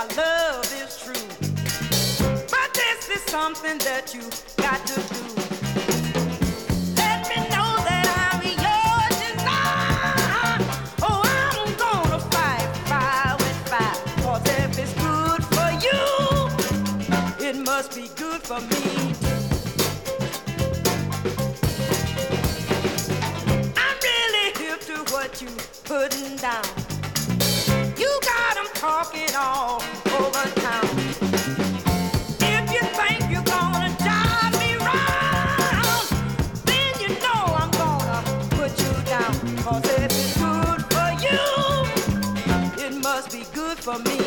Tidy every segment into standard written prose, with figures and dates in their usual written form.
our love is true. But this is something that you got to do. Let me know that I'm yours tonight. Oh, I'm gonna fight fire with fire. 'Cause if it's good for you, it must be good for me too. I'm really hip to what you putting down. You got 'em talking all over town. If you think you're gonna drive me round, then you know I'm gonna put you down. 'Cause if it's good for you, it must be good for me.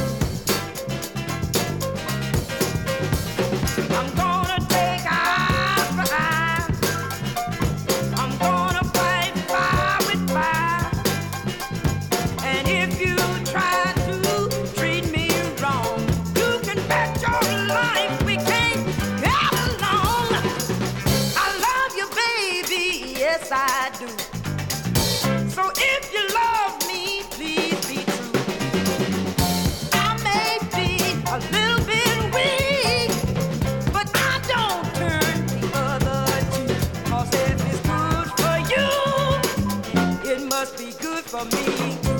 I'm gonna take eye for eye. I'm gonna fight fire with fire. And if you try to treat me wrong, you can bet your life we can't get along. I love you, baby, yes I do. So if you love me, please be true. I may be a little bit weak, but I don't turn the other cheek. 'Cause if it's good for you, it must be good for me too.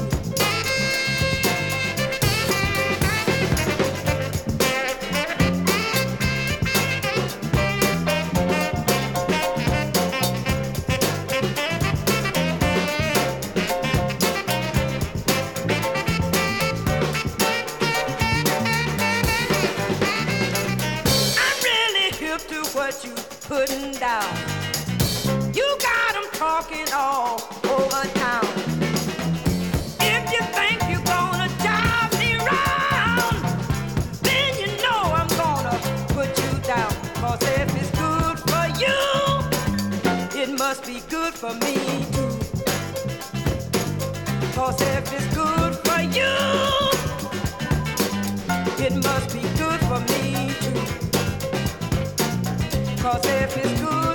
I'm really hip to what you putting down. You got 'em talking all over town. If you think you're gonna drive me round, then you know I'm gonna put you down. 'Cause if it's good for you, it must be good for me too. 'Cause if it's good for you, it must be good for me too. 'Cause if it's good